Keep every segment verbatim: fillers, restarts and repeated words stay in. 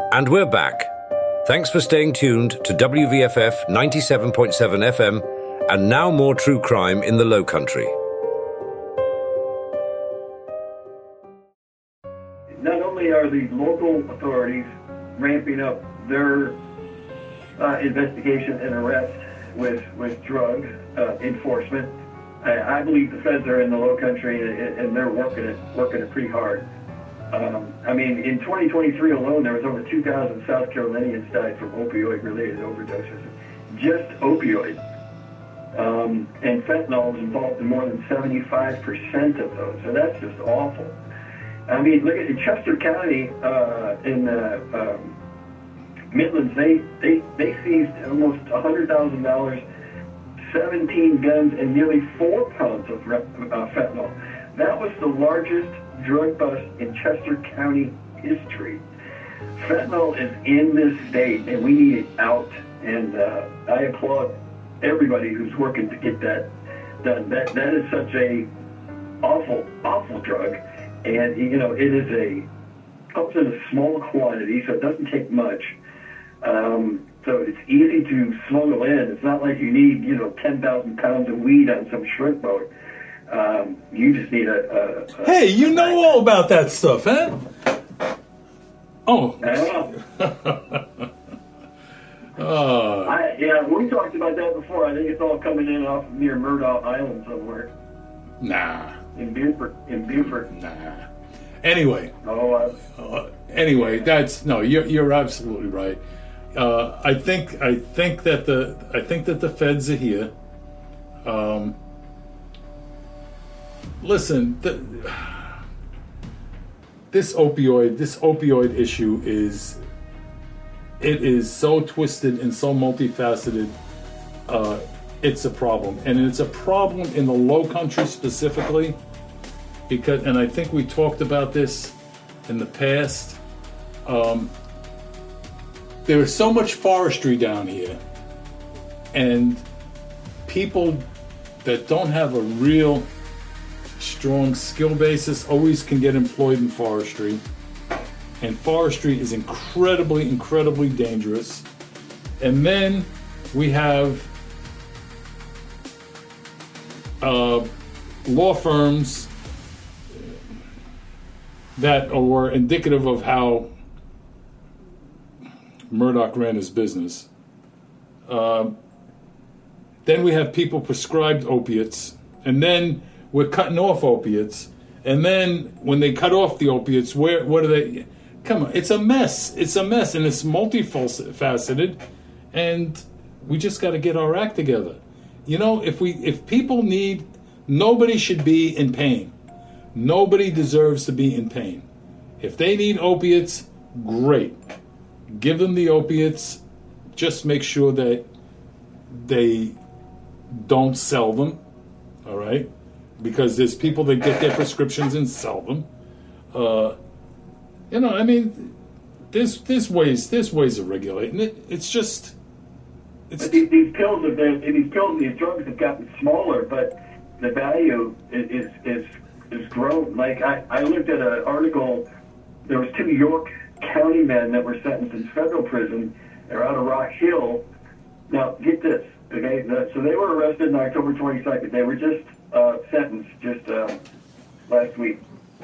And we're back. Thanks for staying tuned to W V F F ninety-seven point seven F M, and now more true crime in the Low Country. Not only are the local authorities ramping up their uh, investigation and arrest with with drug uh, enforcement, I, I believe the feds are in the Low Country and, and they're working it working it pretty hard. Um, I mean, in twenty twenty-three alone, there was over two thousand South Carolinians died from opioid-related overdoses. Just opioid. Um, and fentanyl is involved in more than seventy-five percent of those. So that's just awful. I mean, look at in Chester County uh, in the um, Midlands, they, they, they seized almost one hundred thousand dollars, seventeen guns, and nearly four pounds of uh, fentanyl. That was the largest drug bust in Chester County history. Fentanyl is in this state, and we need it out. And uh, I applaud everybody who's working to get that done. That that is such a awful, awful drug, and you know it is a comes in a small quantity, so it doesn't take much. Um, so it's easy to smuggle in. It's not like you need you know ten thousand pounds of weed on some shrimp boat. Um, you just need a, a, a Hey, you know all about that stuff, huh? Oh. uh, I, yeah, we talked about that before. I think it's all coming in off near Murdoch Island somewhere. Nah. In Beaufort. In Beaufort. Nah. Anyway. Oh. Uh, uh, anyway, that's no. You're you're absolutely right. Uh, I think I think that the I think that the feds are here. Um. Listen, the, this opioid, this opioid issue is, it is so twisted and so multifaceted. Uh, it's a problem, and it's a problem in the Low Country specifically, because, and I think we talked about this in the past. Um, there is so much forestry down here, and people that don't have a real strong skill basis always can get employed in forestry, and forestry is incredibly incredibly dangerous. And then we have uh, law firms that are indicative of how Murdoch ran his business. Uh, then we have people prescribed opiates, and then we're cutting off opiates, and then when they cut off the opiates, where what are they? Come on, it's a mess. It's a mess, and it's multifaceted, and we just got to get our act together. You know, if we if people need, nobody should be in pain. Nobody deserves to be in pain. If they need opiates, great. Give them the opiates. Just make sure that they don't sell them. All right. Because there's people that get their prescriptions and sell them. Uh, you know, I mean, there's there's ways there's ways of regulating it. It's just, it's but these, these pills have been these pills these drugs have gotten smaller, but the value is is is, is grown. Like I, I looked at an article. There was two York County men that were sentenced in federal prison. They're out of Rock Hill. Now get this, okay? So they were arrested on October twenty-second. They were just Uh, sentence just uh, last week.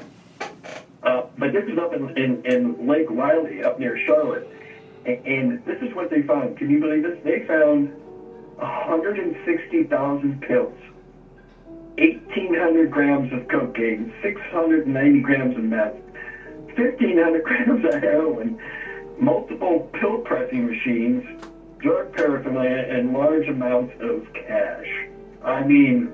Uh, but this is up in, in, in Lake Riley, up near Charlotte. And, and this is what they found. Can you believe this? They found one hundred sixty thousand pills, eighteen hundred grams of cocaine, six hundred ninety grams of meth, fifteen hundred grams of heroin, multiple pill pressing machines, drug paraphernalia, and large amounts of cash. I mean,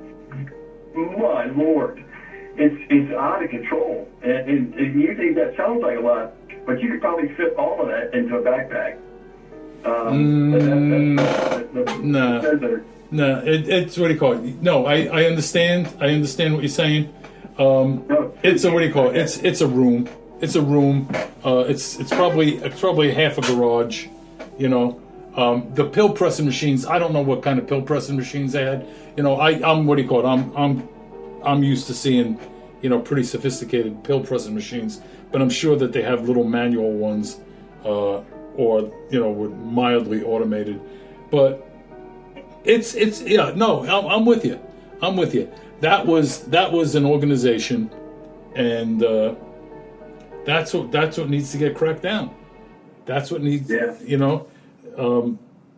my Lord, it's it's out of control. And, and, and you think that sounds like a lot, but you could probably fit all of that into a backpack. Um, mm, that, that, that, that, no, that no, it, it's what do you call it? No, I, I understand. I understand what you're saying. Um, no, it's a what do you call it? It's it's a room. It's a room. Uh, it's it's probably it's probably half a garage. You know. Um, the pill pressing machines, I don't know what kind of pill pressing machines they had. You know, I, I'm, what do you call it? I'm, I'm, I'm used to seeing, you know, pretty sophisticated pill pressing machines, but I'm sure that they have little manual ones uh, or you know, with mildly automated. But it's it's yeah no, I'm, I'm with you. I'm with you. That was that was an organization, and uh, that's what that's what needs to get cracked down. That's what needs, yeah. you know. Um,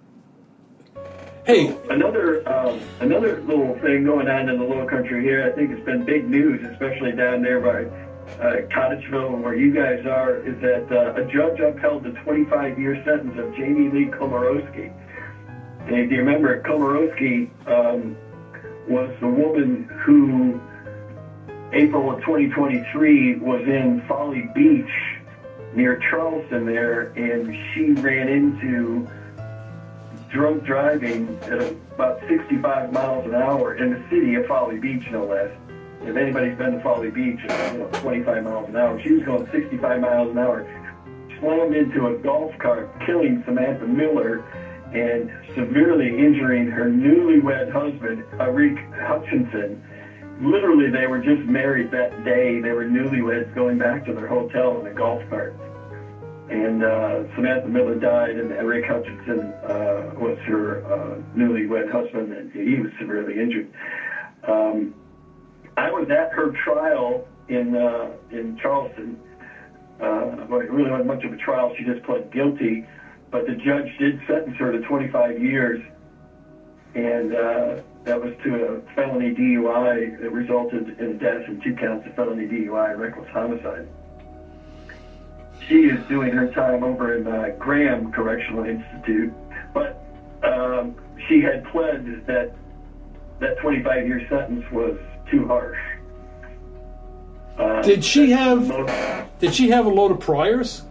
hey, another um, another little thing going on in the Low Country here. I think it's been big news, especially down there by uh, Cottageville, where you guys are. Is that uh, a judge upheld the twenty-five year sentence of Jamie Lee Komorowski. And if you remember, Komorowski um, was the woman who, April of twenty twenty-three, was in Folly Beach near Charleston there, and she ran into drunk driving at about sixty-five miles an hour in the city of Folly Beach, no less. If anybody's been to Folly Beach, it's, you know, twenty-five miles an hour. She was going sixty-five miles an hour, slammed into a golf cart, killing Samantha Miller and severely injuring her newlywed husband, Arik Hutchinson. Literally, they were just married that day. They were newlyweds going back to their hotel in a golf cart. And uh, Samantha Miller died, and Eric Hutchinson uh, was her uh, newlywed husband, and he was severely injured. Um, I was at her trial in uh, in Charleston. Uh, well, it really wasn't much of a trial. She just pled guilty, but the judge did sentence her to twenty-five years, and uh, that was to a felony D U I that resulted in death and two counts of felony D U I and reckless homicide. She is doing her time over in uh, Graham Correctional Institute, but um, she had pled that that twenty-five year sentence was too harsh. Uh, did she have most, did she have a load of priors?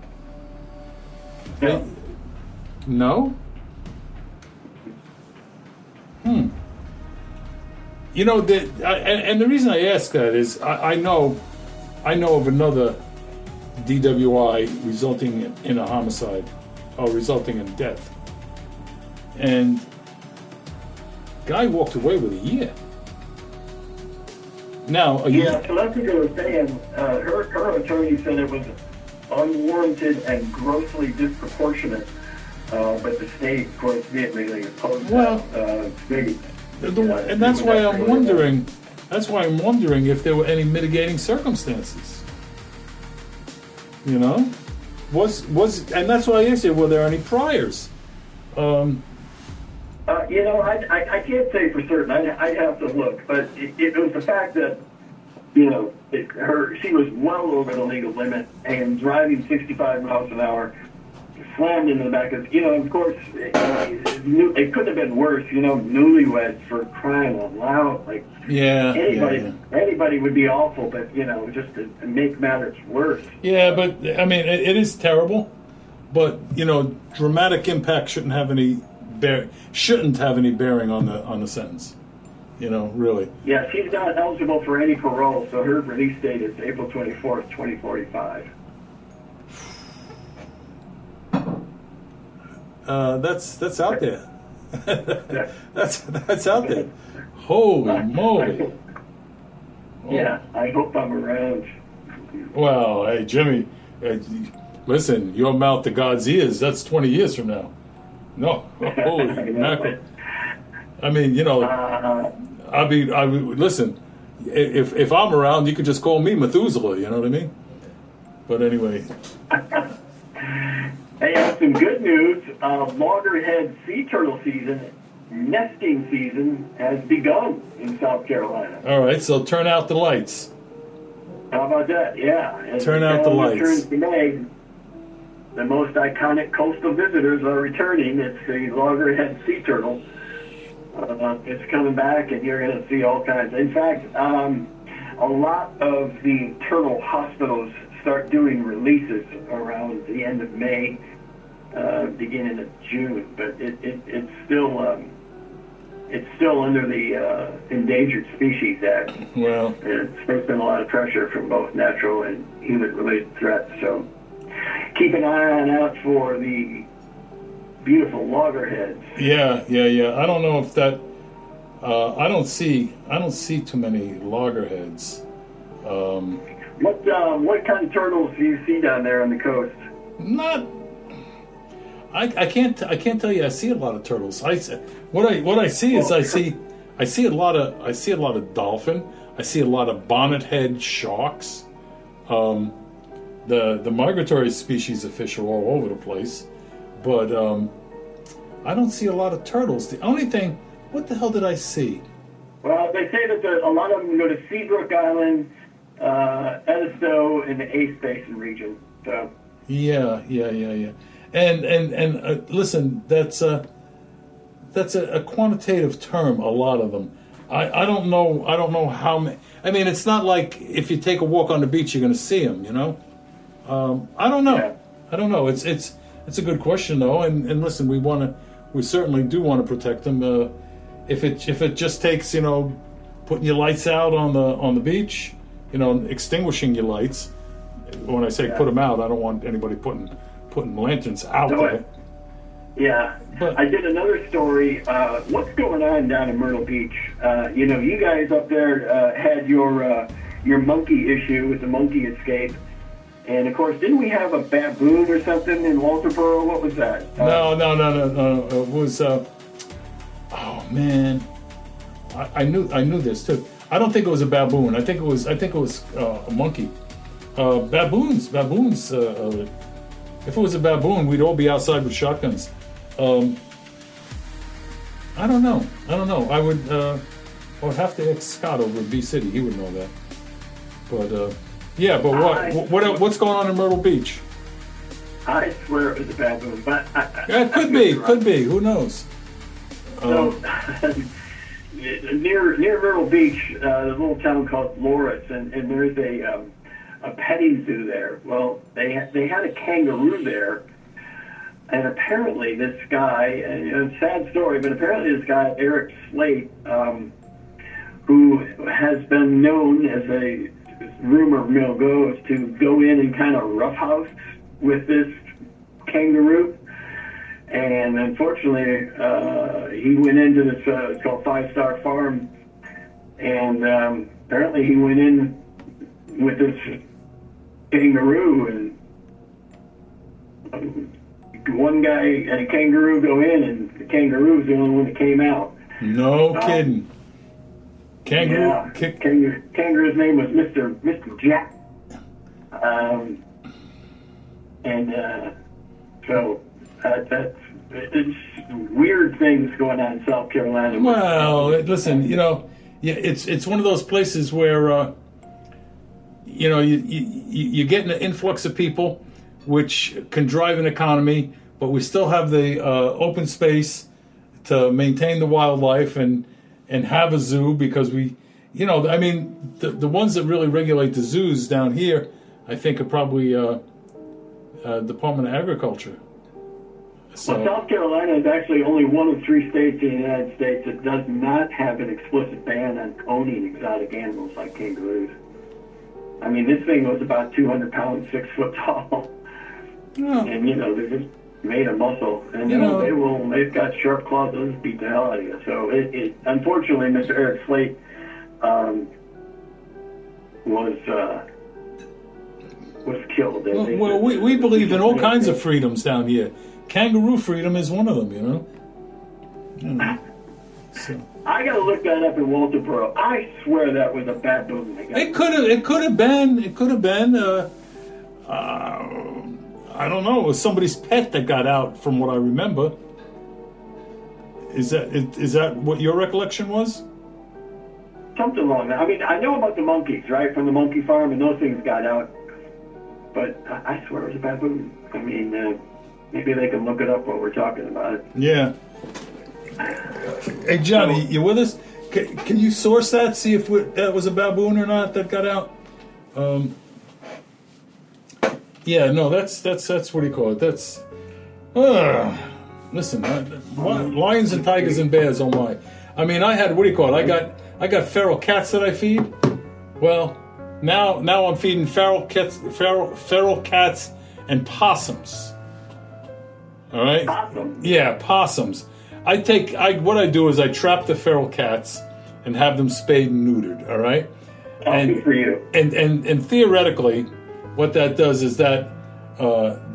No. No? Hmm. You know, the, I, and, and the reason I ask that is I, I know I know of another D W I resulting in, in a homicide or resulting in death. And guy walked away with a year. Now, a yeah, year. so that's what they were saying. Uh, her, her attorney said it was unwarranted and grossly disproportionate, uh, but the state, of course, vehemently opposed Well, that. Uh, they, The, the, and that's why I'm wondering. That's why I'm wondering if there were any mitigating circumstances. You know, was was, and that's why I asked you: were there any priors? Um, uh, you know, I, I I can't say for certain. I I'd have to look, but it, it was the fact that you know it, her she was well over the legal limit and driving sixty-five miles an hour. Slammed into the back of, you know, of course, it, it, it couldn't have been worse, you know, newlyweds for crying out loud. Like, yeah, anybody, yeah, yeah. anybody would be awful, but, you know, just to, to make matters worse. Yeah, but, I mean, it, it is terrible, but, you know, dramatic impact shouldn't have any bear, shouldn't have any bearing on the on the sentence, you know, really. Yeah, she's not eligible for any parole, so her release date is April twenty-fourth, twenty forty-five. Uh, that's that's out there. that's that's out there. Holy moly! Yeah, I hope I'm around. Well, hey Jimmy, uh, listen, your mouth to God's ears. That's twenty years from now. No, holy mackerel! I mean, you know, Uh, I'll be. I listen. If if I'm around, you could just call me Methuselah. You know what I mean? But anyway. Hey, uh, some good news. Uh, loggerhead sea turtle season, nesting season, has begun in South Carolina. All right, so turn out the lights. How about that? Yeah. As Turn out the lights. Returns to May, the most iconic coastal visitors are returning. It's the loggerhead sea turtle. Uh, it's coming back, and you're going to see all kinds. In fact, um, a lot of the turtle hospitals start doing releases around the end of May, uh, beginning of June, but it, it, it's still um, it's still under the uh, Endangered Species Act. Well, It's, there's been a lot of pressure from both natural and human-related threats, so keep an eye on out for the beautiful loggerheads. yeah, yeah, yeah. I don't know if that. Uh, I don't see. I don't see too many loggerheads. Um, What uh, what kind of turtles do you see down there on the coast? Not. I, I can't I can't tell you I see a lot of turtles. I what I what I see is I see I see a lot of I see a lot of dolphin. I see a lot of bonnethead sharks. Um, the the migratory species of fish are all over the place, but um, I don't see a lot of turtles. The only thing, what the hell did I see? Well, they say that the, a lot of them go to Seabrook Island, uh, Edisto, and the Ace Basin region. So. Yeah, yeah, yeah, yeah. And and and uh, listen, that's a that's a, a quantitative term. A lot of them. I, I don't know. I don't know how many. I mean, it's not like if you take a walk on the beach, you're going to see them. You know. Um, I don't know. Yeah. I don't know. It's it's it's a good question though. And and listen, we want to. We certainly do want to protect them. Uh, if it if it just takes, you know, putting your lights out on the on the beach, you know, extinguishing your lights. When I say Yeah. put them out, I don't want anybody putting putting lanterns out No, there. Yeah. But- I did another story. Uh, what's going on down in Myrtle Beach? Uh, you know, you guys up there uh, had your uh, your monkey issue with the monkey escape. And, of course, didn't we have a baboon or something in Walterboro? What was that? Uh, No, no, no, no, no. It was. Uh, oh man, I, I knew I knew this too. I don't think it was a baboon. I think it was. I think it was uh, a monkey. Uh, baboons, baboons. Uh, uh, if it was a baboon, we'd all be outside with shotguns. Um, I don't know. I don't know. I would. Uh, I would have to ask Scott over in B City. He would know that. But uh, yeah. But I- what? What? What's going on in Myrtle Beach? I swear it was a baboon. But I, I, Yeah, it could I be. wrong. Could be. Who knows? So, Um, near near Myrtle Beach, uh, there's a little town called Loritz, and, and there's a um, a petting zoo there. Well, they ha- they had a kangaroo there, and apparently this guy, and, you know, sad story, but apparently this guy Eric Slate, um, who has been known as a rumor mill goes to go in and kind of roughhouse with this kangaroo. And unfortunately, uh, he went into this, uh, it's called Five Star Farm, and um, apparently he went in with this kangaroo, and um, one guy and a kangaroo go in, and the kangaroo's the only one that came out. no Uh, kidding. Kangaroo. Yeah, Kick, kangaroo, kangaroo's name was Mister Mister Jack. Um, and uh, so uh, that's it's weird things going on in South Carolina. well, listen, you know, yeah, it's it's one of those places where uh, you know you, you you get an influx of people, which can drive an economy, but we still have the uh, open space to maintain the wildlife and and have a zoo because we, you know, I mean, the the ones that really regulate the zoos down here, I think, are probably uh, uh, Department of Agriculture. So. Well, South Carolina is actually only one of three states in the United States that does not have an explicit ban on owning exotic animals like kangaroos. I mean, this thing was about two hundred pounds, six foot tall. Yeah. And, you know, they're just made of muscle. And, you You know, know- they will, they've got sharp claws, they'll just beat the hell out of you. So, it, it unfortunately, Mister Eric Slate um, was, uh, was killed. Well, They- well we, we believe in all kinds of freedoms down here. Kangaroo freedom is one of them, you know. You know. So. I gotta look that up in Walterboro. I swear that was a baboon. I gotta- It could have. It could have been. It could have been. Uh, uh, I don't know. It was somebody's pet that got out, from what I remember. Is that is that what your recollection was? Something along that. I mean, I know about the monkeys, right, from the monkey farm, and those things got out. But I, I swear it was a baboon. I mean, uh, maybe they can look it up while we're talking about it. Yeah. Hey Johnny, you with us? Can, can you source that? See if we, that was a baboon or not that got out. Um, yeah, no, that's that's that's what do you call it? That's. Uh, listen, I, lions and tigers and bears. Oh my! I mean, I had what do you call it? I got I got feral cats that I feed. Well, now now I'm feeding feral cats, feral feral cats and possums. All right. Awesome. Yeah, possums. I take I what I do is I trap the feral cats and have them spayed and neutered. All right. I'll be for you. And and and theoretically, what that does is that uh,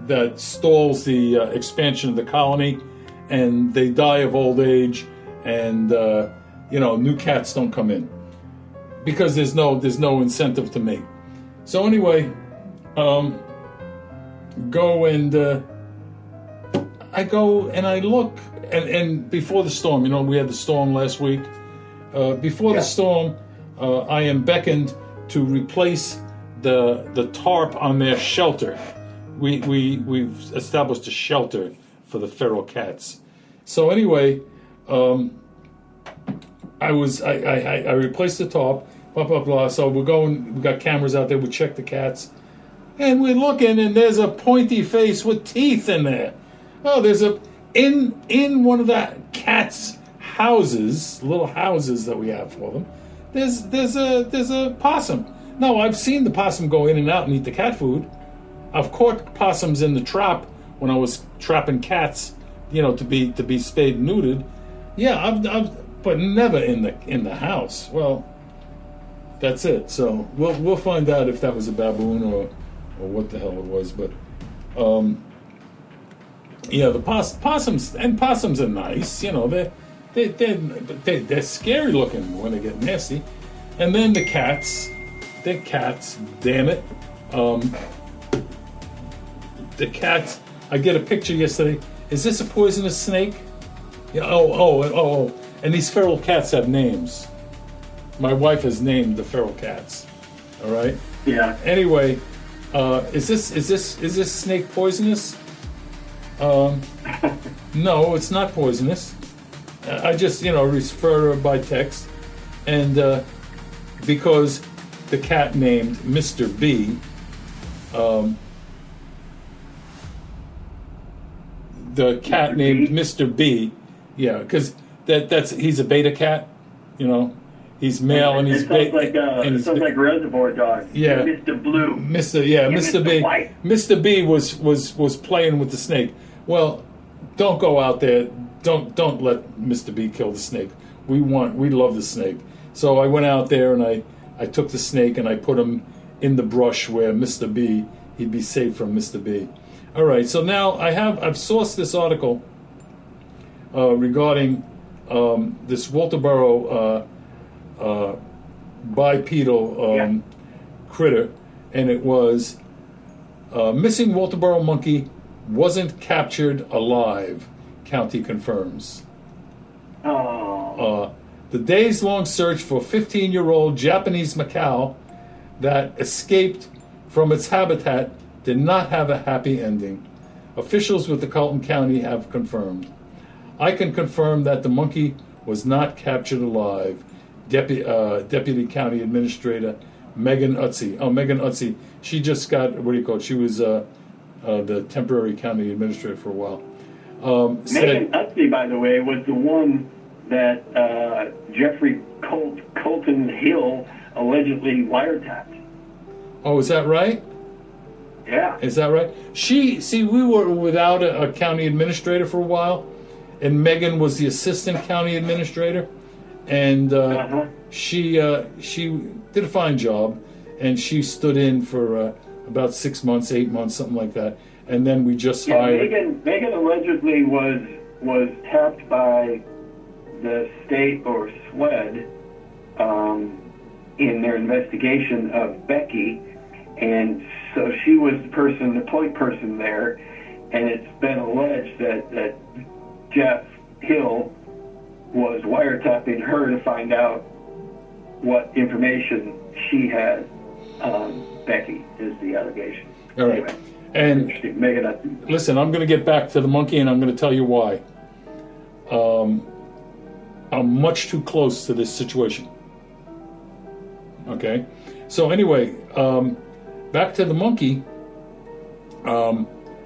that stalls the uh, expansion of the colony, and they die of old age, and uh, you know, new cats don't come in because there's no there's no incentive to mate. So anyway, um, go and uh, I go and I look, and, and before the storm, you know, we had the storm last week. Uh, before yeah. the storm, uh, I am beckoned to replace the the tarp on their shelter. We we we've established a shelter for the feral cats. So anyway, um, I was I, I I replaced the tarp. Blah blah blah. So we're going. We got cameras out there. We check the cats, and we're looking, and there's a pointy face with teeth in there. Oh, there's a in in one of the cats' houses, little houses that we have for them. There's there's a there's a possum. No, I've seen the possum go in and out and eat the cat food. I've caught possums in the trap when I was trapping cats, you know, to be to be spayed and neutered. Yeah, I've, I've but never in the in the house. Well, that's it. So we'll we'll find out if that was a baboon or or what the hell it was. But um, yeah, the poss- possums and possums are nice. You know, they they they they they're scary looking when they get nasty. And then the cats, the cats, damn it. Um, The cats, I get a picture yesterday. Is this a poisonous snake? Yeah, oh, oh, oh, oh. And these feral cats have names. My wife has named the feral cats. All right? Yeah. Anyway, uh, is this is this is this snake poisonous? Um, no, it's not poisonous. I just, you know, refer her by text. And uh, because the cat named Mister B, um, the cat Mister named B? Mister B, yeah, because that that's he's a beta cat, you know, he's male and he's it sounds beta. like uh, and it he's sounds ba- like Reservoir Dogs. Yeah. Mister Blue. Mister Yeah, Yeah, Mister Mister B. White. Mister B was was was playing with the snake. Well, don't go out there. Don't don't let Mister B kill the snake. We want we love the snake. So I went out there and I I took the snake and I put him in the brush where Mister B, he'd be safe from Mister B. All right, so now I have I've sourced this article uh, regarding um, this Walterboro uh, uh, bipedal um, Yeah. critter, and it was uh, missing Walterboro monkey wasn't captured alive. County confirms. Oh. Uh, the days-long search for fifteen-year-old Japanese macaw that escaped from its habitat did not have a happy ending. Officials with the Carlton County have confirmed. I can confirm that the monkey was not captured alive. Depu- uh, Deputy County Administrator Megan Utze. Oh, Megan Utze. She just got, what do you call it? She was uh, uh, the temporary county administrator for a while. Um, Megan said, Utze, by the way, was the one that uh, Jeffrey Colt, Colton Hill allegedly wiretapped. oh, is that right? Yeah. Is that right? She, see, we were without a, a county administrator for a while, and Megan was the assistant county administrator, and uh, Uh-huh. she uh, she did a fine job, and she stood in for uh, about six months, eight months, something like that, and then we just Yeah, hired. Megan, Megan allegedly was was tapped by the state or SWED um, in their investigation of Becky, and so she was the person, the point person there, and it's been alleged that, that Jeff Hill was wiretapping her to find out what information she had on Becky, is the allegation. All right. Anyway, And interesting. Megan Utze. listen, I'm going to get back to the monkey, and I'm going to tell you why. Um, I'm much too close to this situation. Okay? So anyway, um, back to the monkey. Um,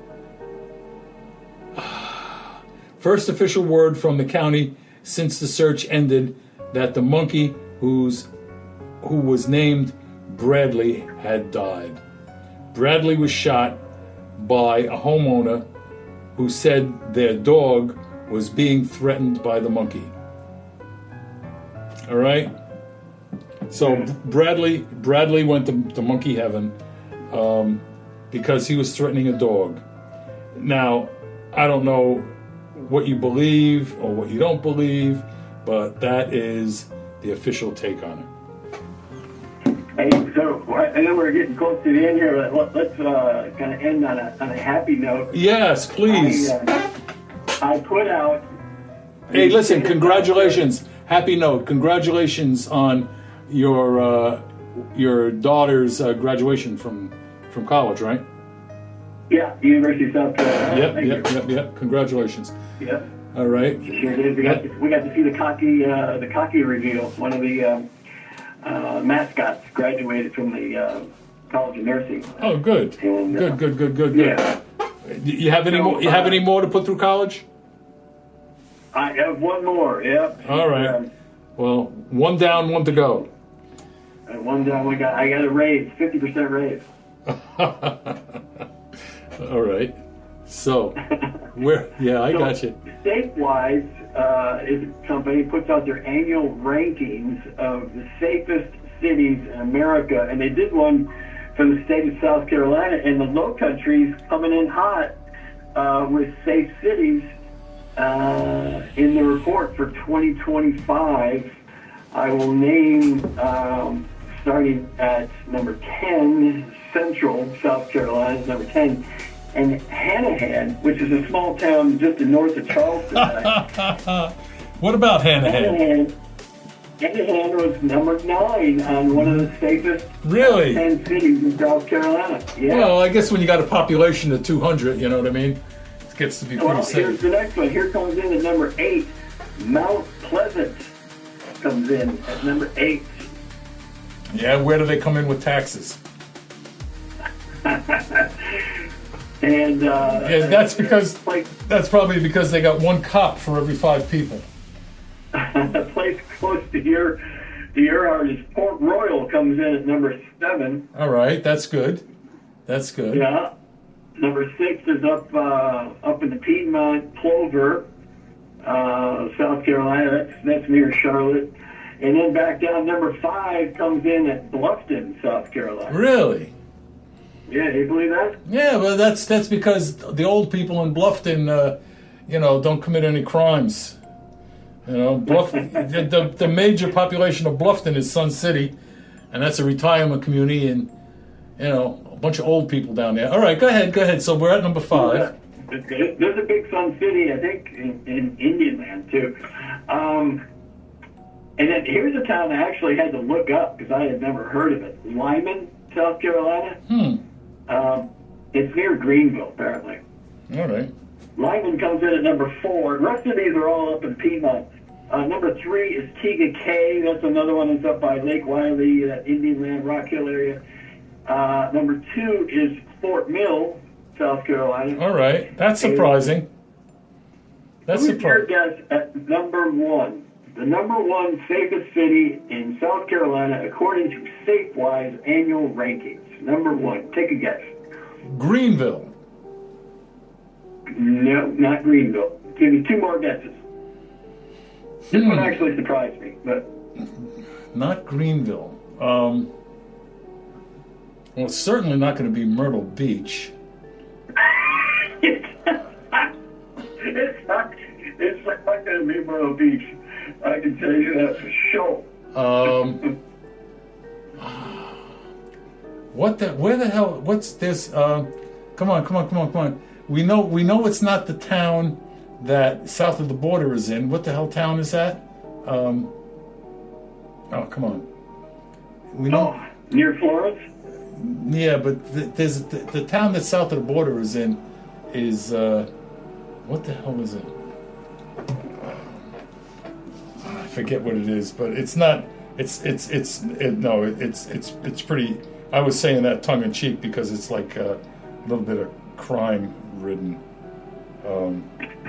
first official word from the county since the search ended that the monkey who's who was named Bradley had died. Bradley was shot by a homeowner who said their dog was being threatened by the monkey. All right? So Bradley Bradley went to, to monkey heaven um, because he was threatening a dog. Now, I don't know what you believe or what you don't believe, but that is the official take on it. Hey, so I know we're getting close to the end here. But let's uh, kind of end on a, on a happy note. Yes, please. I, uh, I put out. Hey, listen, congratulations. Happy note. Congratulations on your uh, your daughter's uh, graduation from, from college, right? Yeah, University of South Carolina. Yep, Thank yep, you. yep, yep. Congratulations. Yep. All right. Sure did. We got to, we got to see the cocky uh, the cocky reveal. One of the um, uh, mascots graduated from the uh, College of Nursing. Oh, good. And, uh, Good, good, good, good, good. Yeah. You have any So, more? You have uh, any more to put through college? I have one more. Yep. All right. Um, Well, one down, one to go. and one down. We got. I got a raise. Fifty percent raise. All right. So, where? Yeah, I So, got you. Safewise uh, is a company puts out their annual rankings of the safest cities in America, and they did one for the state of South Carolina, and the Low Country's coming in hot uh, with safe cities uh, in the report for twenty twenty-five. I will name, um, starting at number ten, Central South Carolina is number ten. And Hanahan, which is a small town just north of Charleston. What about Hanahan? Hanahan, Hanahan was number nine on one of the safest Really? ten cities in South Carolina. Yeah. Well, I guess when you got a population of two hundred, you know what I mean? It gets to be pretty Well, here's safe. the next one. Here comes in at number eight. Mount Pleasant comes in at number eight. Yeah, where do they come in with taxes? And uh, Yeah, that's because like that's probably because they got one cop for every five people. a place close to your to your heart is Port Royal comes in at number seven. All right, that's good. That's good. Yeah. Number six is up uh, up in the Piedmont, Plover, uh, South Carolina. That's that's near Charlotte. And then back down, number five comes in at Bluffton, South Carolina. Really? Yeah, you believe that? Yeah, but that's that's because the old people in Bluffton, uh, you know, don't commit any crimes. You know, Bluff, the, the the major population of Bluffton is Sun City, and that's a retirement community, and you know, a bunch of old people down there. All right, go ahead, go ahead. So we're at number five. Yeah. There's a big Sun City, I think, in, in Indian Land too. Um, and then here's a town I actually had to look up because I had never heard of it. Lyman, South Carolina. Hmm. Um, it's near Greenville, apparently. All right. Lyman comes in at number four. The rest of these are all up in Piedmont. Uh, number three is Tega Cay. That's another one that's up by Lake Wiley, that Indian Land, Rock Hill area. Uh, number two is Fort Mill, South Carolina. All right. That's surprising. That's Who's your surprising. guess at number one? The number one safest city in South Carolina according to Safewise annual rankings. Number one. Take a guess. Greenville. No, not Greenville. Give you two more guesses. This Hmm. one actually surprised me, but Not Greenville. Um, well, it's certainly not going to be Myrtle Beach. it's not, it's not, it's not going to be Myrtle Beach. I can tell you that for sure. Um, what the? Where the hell? What's this? Uh, come on, come on, come on, come on. We know, we know it's not the town that south of the border is in. What the hell town is that? Um, oh, come on. We know. Oh, near Florence? Yeah, but th- there's the, the town that south of the border is in is uh, what the hell is it? I forget what it is, but it's not. It's it's it's it, no. It, it's it's it's pretty. I was saying that tongue in cheek because it's like a little bit of crime ridden. Um,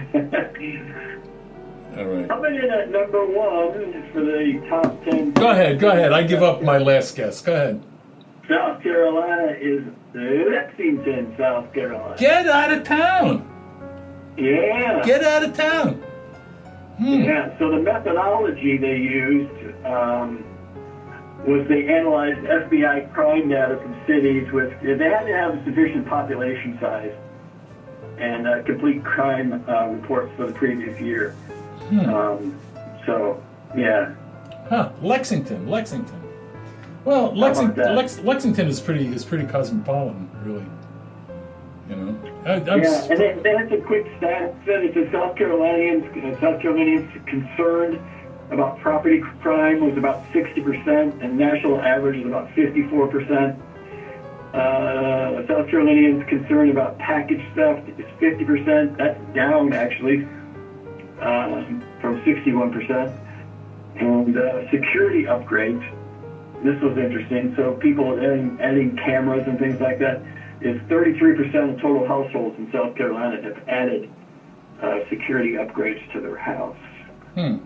all right. Coming in at number one for the top ten. Go ahead. Go ahead. I give up my last guess. Go ahead. South Carolina is Lexington, South Carolina. Get out of town. Yeah. Get out of town. Hmm. Yeah, so the methodology they used um, was they analyzed F B I crime data from cities with, they had to have a sufficient population size. and uh, complete crime uh, reports for the previous year. Hmm. Um, so, yeah. Huh? Lexington, Lexington. Well, Lexington, Lex, Lexington is pretty is pretty cosmopolitan, really. You know. I, I'm yeah, s- and they, they had some quick stats. It says South Carolinians, uh, South Carolinians concerned about property crime was about sixty percent, and national average is about fifty-four percent. Uh, South Carolinians concerned about package theft is fifty percent. That's down, actually, um, from sixty-one percent. And uh, security upgrades, this was interesting. So people adding, adding cameras and things like that, is thirty-three percent of total households in South Carolina have added uh, security upgrades to their house. Hmm.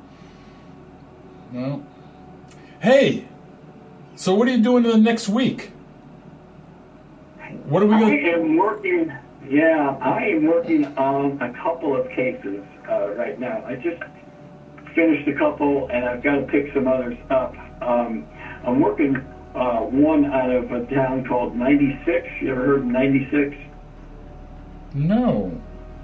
Well, hey, so what are you doing in the next week? What are we I going? am working. Yeah, I am working on a couple of cases uh, right now. I just finished a couple, and I've got to pick some others up. Um, I'm working uh, one out of a town called ninety-six. You ever heard of ninety-six? No.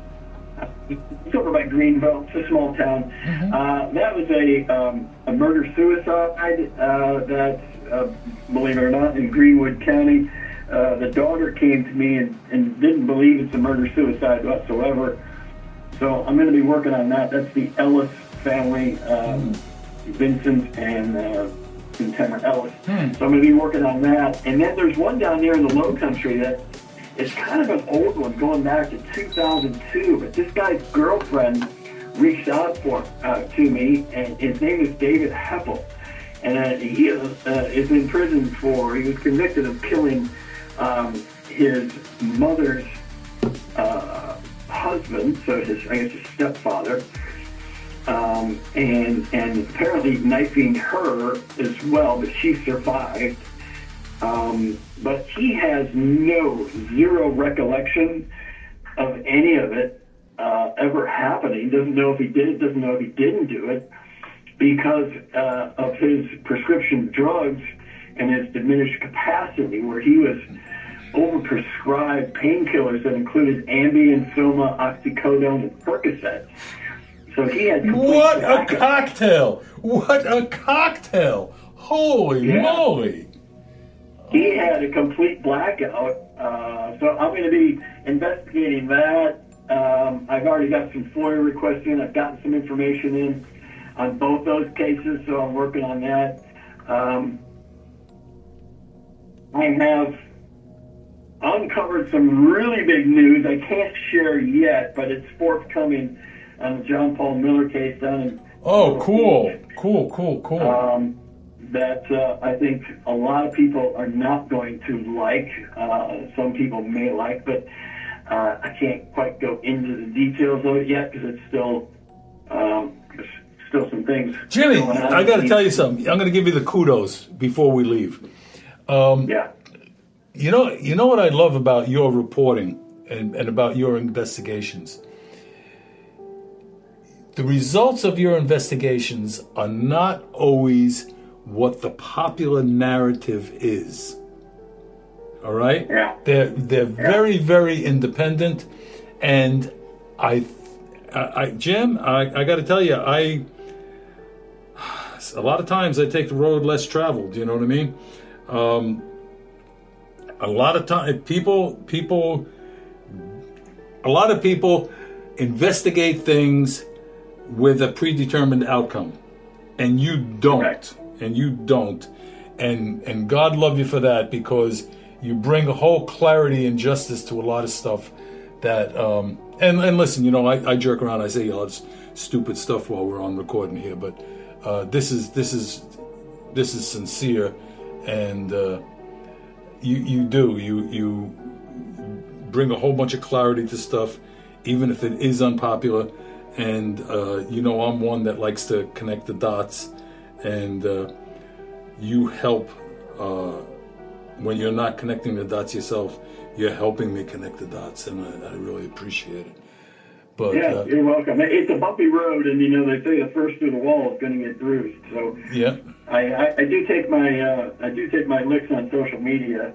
It's over by Greenville. It's a small town. Mm-hmm. Uh, that was a um, a murder-suicide uh, that, uh, believe it or not, in Greenwood County. Uh, the daughter came to me and, and didn't believe it's a murder-suicide whatsoever. So I'm going to be working on that. That's the Ellis family, um, mm. Vincent and uh, and Tamara Ellis. Mm. So I'm going to be working on that. And then there's one down there in the Low Country that is kind of an old one, going back to two thousand two. But this guy's girlfriend reached out for uh, to me, and his name is David Heppel. And uh, he is, uh, is in prison for, he was convicted of killing um, his mother's uh, husband, so his, I guess his stepfather, um, and and apparently knifing her as well, but she survived. Um, but he has no, zero recollection of any of it uh, ever happening. Doesn't know if he did it, doesn't know if he didn't do it, because uh, of his prescription drugs and his diminished capacity, where he was overprescribed painkillers that included Ambien, Soma, oxycodone, and Percocet. So he had complete What a blackout. cocktail! What a cocktail! Holy Yeah. moly! He had a complete blackout. Uh, so I'm going to be investigating that. Um, I've already got some FOIA requests in. I've gotten some information in on both those cases, so I'm working on that. Um, I have uncovered some really big news I can't share yet, but it's forthcoming on the John Paul Miller case down in... Oh, cool, cool, cool, cool. Um, that uh, I think a lot of people are not going to like. Uh, some people may like, but uh, I can't quite go into the details of it yet because it's still um, there's still some things. Jimmy, going on. I got to tell you something. I'm going to give you the kudos before we leave. Um, Yeah. You know, you know what I love about your reporting and, and about your investigations? The results of your investigations are not always what the popular narrative is. All right? Yeah. They're they're very, very independent, and I, I, I Jim, I, I got to tell you, I a lot of times I take the road less traveled. You know what I mean? Um, a lot of time, people, people, a lot of people investigate things with a predetermined outcome, and you don't. Correct. And you don't, and and God love you for that, because you bring a whole clarity and justice to a lot of stuff that. Um, and and listen, you know, I, I jerk around, I say a lot of stupid stuff while we're on recording here, but uh, this is this is this is sincere, and uh, you you do you you bring a whole bunch of clarity to stuff, even if it is unpopular, and uh, you know, I'm one that likes to connect the dots. And uh, you help, uh, when you're not connecting the dots yourself, you're helping me connect the dots, and I, I really appreciate it. But Yeah, uh, you're welcome. It's a bumpy road, and you know they say the first through the wall is going to get bruised. So yeah, I, I, I do take my uh, I do take my licks on social media.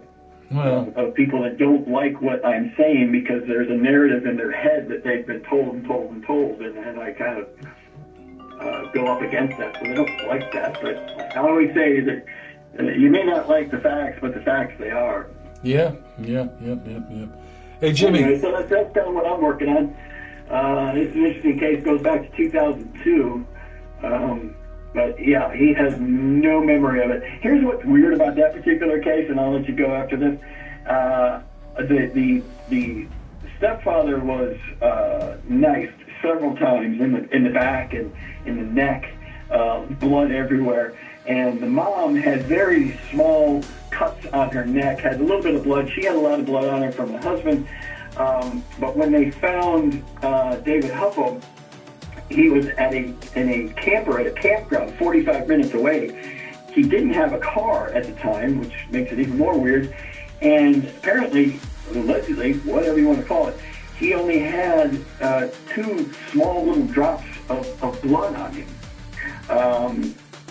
Well. of people that don't like what I'm saying because there's a narrative in their head that they've been told and told and told, and, and I kind of uh, go up against that. So they don't like that. But I always say that uh, you may not like the facts, but the facts they are. Yeah, yeah, yeah, yeah, yeah. Hey, Jimmy. Anyway, so that's, that's kind of what I'm working on. Uh, it's an interesting case. Goes back to two thousand two. Um, But yeah, he has no memory of it. Here's what's weird about that particular case, and I'll let you go after this. Uh, the the the stepfather was uh, knifed several times in the in the back and in the neck, uh, blood everywhere. And the mom had very small cuts on her neck, had a little bit of blood. She had a lot of blood on her from the husband. Um, but when they found uh, David Huffo, he was at a in a camper at a campground forty-five minutes away. He didn't have a car at the time, which makes it even more weird. And apparently, allegedly, whatever you want to call it, he only had uh, two small little drops of, of blood on him. Um,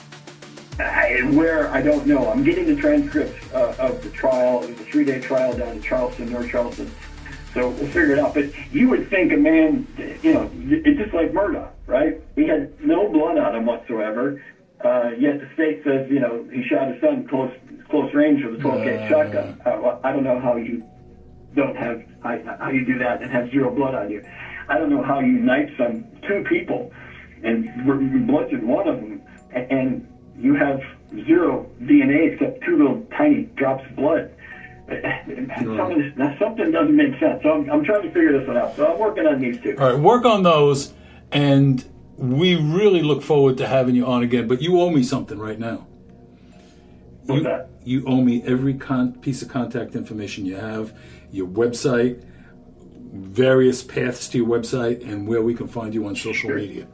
I, where, I don't know. I'm getting the transcripts uh, of the trial. It was a three-day trial down in Charleston, North Charleston. So we'll figure it out. But you would think a man, you know, it's just like Murdaugh, right? He had no blood on him whatsoever. Uh, yet the state says, you know, he shot his son close close range with a twelve gauge uh, shotgun. Uh, I don't know how you don't have, how you do that and have zero blood on you. I don't know how you knife some two people and bludgeon one of them and you have zero D N A except two little tiny drops of blood. Something, something doesn't make sense. So I'm, I'm trying to figure this one out. So I'm working on these two. All right, work on those, and we really look forward to having you on again. But you owe me something right now. What's you, that? You owe me every con- piece of contact information you have, your website, various paths to your website, and where we can find you on social sure. media.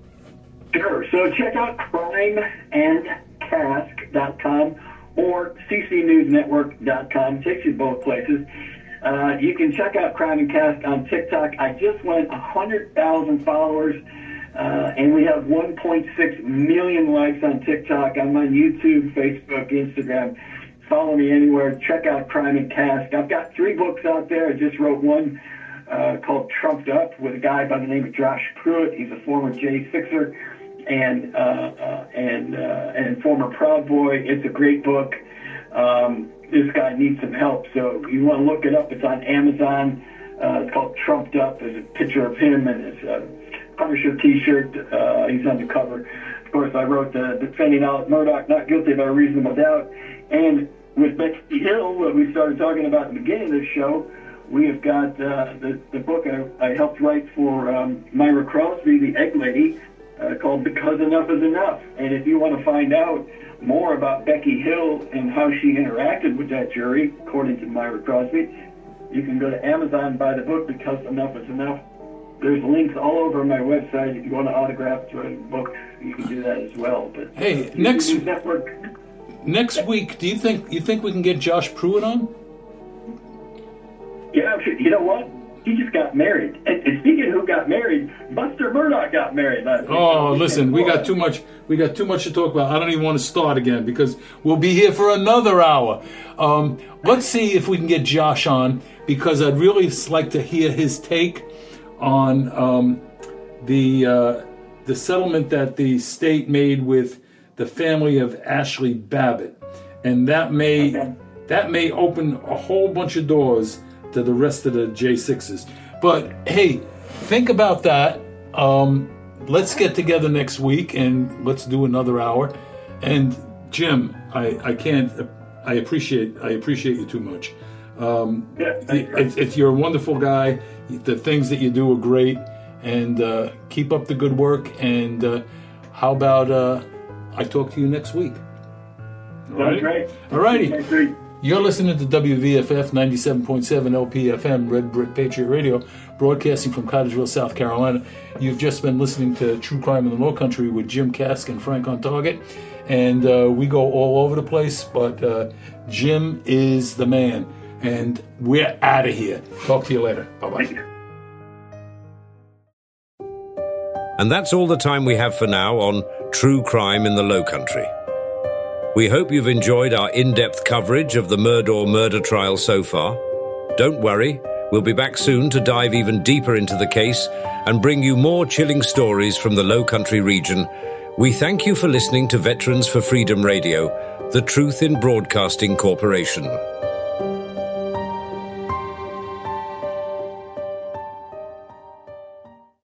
Sure. So check out crime and cask dot com. or c c news network dot com. It takes you both places. Uh, you can check out Crime and Cask on TikTok. I just went one hundred thousand followers, uh, and we have one point six million likes on TikTok. I'm on YouTube, Facebook, Instagram. Follow me anywhere. Check out Crime and Cask. I've got three books out there. I just wrote one uh, called Trumped Up with a guy by the name of Josh Pruitt. He's a former J Sixer. And uh, uh, and uh, and former Proud Boy. It's a great book. Um, this guy needs some help, so you want to look it up. It's on Amazon. Uh, it's called Trumped Up. There's a picture of him and his uh, Punisher T-shirt. Uh, he's on the cover. Of course, I wrote the defending Alex Murdaugh not guilty by reasonable doubt. And with Becky Hill, what we started talking about at the beginning of this show, we have got uh, the the book I, I helped write for um, Myra Crosby, the Egg Lady. Uh, called Because Enough is Enough. And if you want to find out more about Becky Hill and how she interacted with that jury, according to Myra Crosby, you can go to Amazon and buy the book, Because Enough is Enough. There's links all over my website. If you want to autograph the book, you can do that as well. But hey, next network. next week, do you think you think we can get Josh Pruitt on? Yeah, you know what? He just got married. And, and speaking of who got married, Buster Murdaugh got married last week. Oh, listen, we got too much. We got too much to talk about. I don't even want to start again because we'll be here for another hour. Um, let's see if we can get Josh on because I'd really like to hear his take on um, the uh, the settlement that the state made with the family of Ashley Babbitt, and that may okay. that may open a whole bunch of doors to the rest of the J sixes. But hey, think about that. Um, let's get together next week and let's do another hour. And Jim, I, I can't. I appreciate. I appreciate you too much. Um, yeah, it, it, you're a wonderful guy. The things that you do are great, and uh, keep up the good work. And uh, how about uh, I talk to you next week? All right. Great. All righty. You're listening to W V F F ninety-seven point seven L P F M, Red Brick Patriot Radio, broadcasting from Cottageville, South Carolina. You've just been listening to True Crime in the Low Country with Jim Kask and Frank on Target. And uh, we go all over the place, but uh, Jim is the man. And we're out of here. Talk to you later. Bye-bye. And that's all the time we have for now on True Crime in the Low Country. We hope you've enjoyed our in-depth coverage of the Murdaugh murder trial so far. Don't worry, we'll be back soon to dive even deeper into the case and bring you more chilling stories from the Low Country region. We thank you for listening to Veterans for Freedom Radio, the Truth in Broadcasting Corporation.